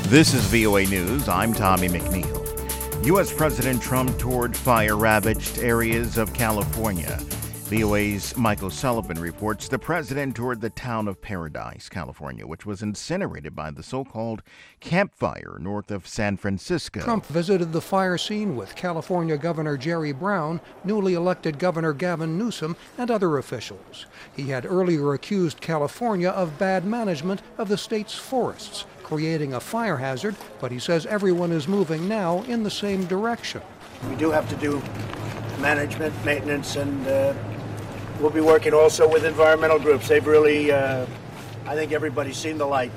This is VOA News. I'm Tommy McNeil. U.S. President Trump toured fire-ravaged areas of California. VOA's Michael Sullivan reports the president toured the town of Paradise, California, which was incinerated by the so-called Camp Fire north of San Francisco. Trump visited the fire scene with California Governor Jerry Brown, newly elected Governor Gavin Newsom, and other officials. He had earlier accused California of bad management of the state's forests, creating a fire hazard, but he says everyone is moving now in the same direction. We do have to do management, maintenance, and we'll be working also with environmental groups. They've really, I think everybody's seen the light.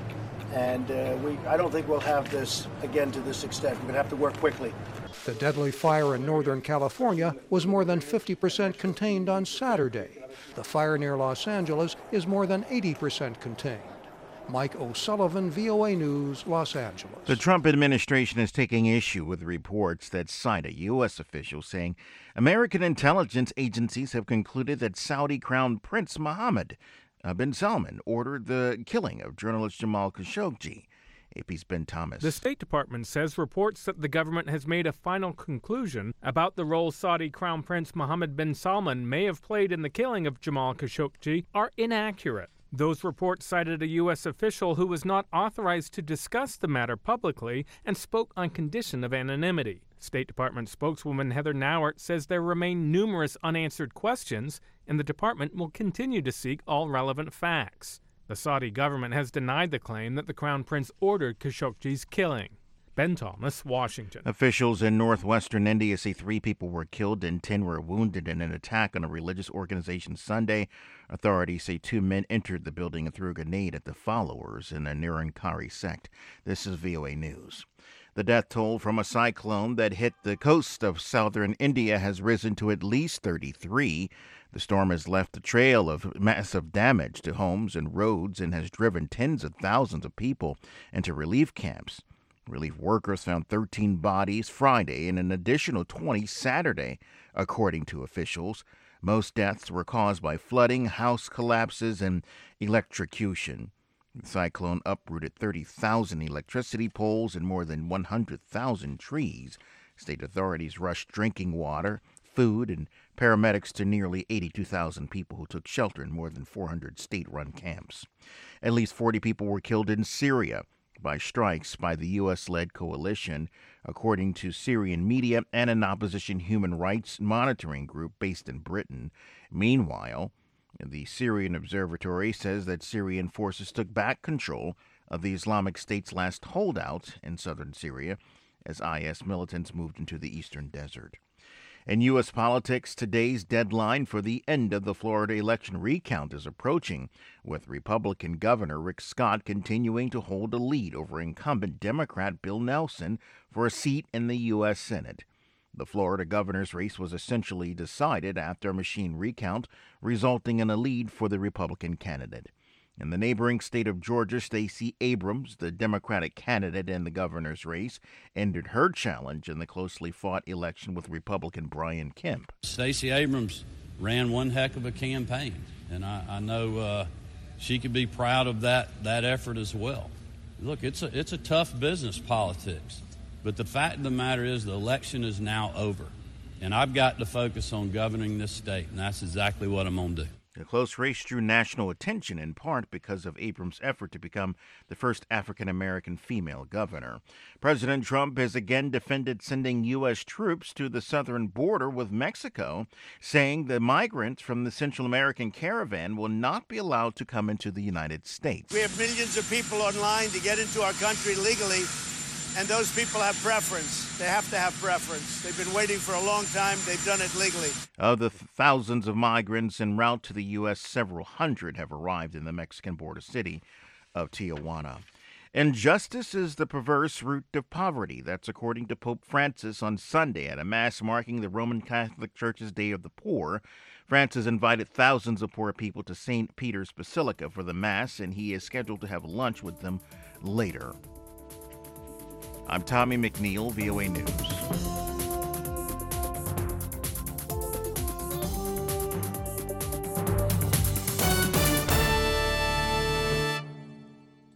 And I don't think we'll have this again to this extent. We're going to have to work quickly. The deadly fire in Northern California was more than 50% contained on Saturday. The fire near Los Angeles is more than 80% contained. Mike O'Sullivan, VOA News, Los Angeles. The Trump administration is taking issue with reports that cite a U.S. official saying American intelligence agencies have concluded that Saudi Crown Prince Mohammed bin Salman ordered the killing of journalist Jamal Khashoggi. AP's Ben Thomas. The State Department says reports that the government has made a final conclusion about the role Saudi Crown Prince Mohammed bin Salman may have played in the killing of Jamal Khashoggi are inaccurate. Those reports cited a U.S. official who was not authorized to discuss the matter publicly and spoke on condition of anonymity. State Department spokeswoman Heather Nauert says there remain numerous unanswered questions, and the department will continue to seek all relevant facts. The Saudi government has denied the claim that the Crown Prince ordered Khashoggi's killing. Ben Thomas, Washington. Officials in northwestern India say 3 people were killed and 10 were wounded in an attack on a religious organization Sunday. Authorities say 2 men entered the building and threw a grenade at the followers in a Nirankari sect. This is VOA News. The death toll from a cyclone that hit the coast of southern India has risen to at least 33. The storm has left a trail of massive damage to homes and roads and has driven tens of thousands of people into relief camps. Relief workers found 13 bodies Friday and an additional 20 Saturday, according to officials. Most deaths were caused by flooding, house collapses, and electrocution. The cyclone uprooted 30,000 electricity poles and more than 100,000 trees. State authorities rushed drinking water, food, and paramedics to nearly 82,000 people who took shelter in more than 400 state-run camps. At least 40 people were killed in Syria by strikes by the U.S.-led coalition, according to Syrian media and an opposition human rights monitoring group based in Britain. Meanwhile, the Syrian Observatory says that Syrian forces took back control of the Islamic State's last holdout in southern Syria as IS militants moved into the eastern desert. In U.S. politics, today's deadline for the end of the Florida election recount is approaching, with Republican Governor Rick Scott continuing to hold a lead over incumbent Democrat Bill Nelson for a seat in the U.S. Senate. The Florida governor's race was essentially decided after a machine recount, resulting in a lead for the Republican candidate. In the neighboring state of Georgia, Stacey Abrams, the Democratic candidate in the governor's race, ended her challenge in the closely fought election with Republican Brian Kemp. Stacey Abrams ran one heck of a campaign, and I know she could be proud of that effort as well. Look, it's a tough business, politics, but the fact of the matter is the election is now over, and I've got to focus on governing this state, and that's exactly what I'm going to do. The close race drew national attention in part because of Abrams' effort to become the first African-American female governor. President Trump has again defended sending U.S. troops to the southern border with Mexico, saying the migrants from the Central American caravan will not be allowed to come into the United States. We have millions of people online to get into our country legally, and those people have preference. They have to have preference. They've been waiting for a long time. They've done it legally. Of the thousands of migrants en route to the U.S., several hundred have arrived in the Mexican border city of Tijuana. Injustice is the perverse root of poverty. That's according to Pope Francis on Sunday at a mass marking the Roman Catholic Church's Day of the Poor. Francis invited thousands of poor people to St. Peter's Basilica for the Mass, and he is scheduled to have lunch with them later. I'm Tommy McNeil, VOA News.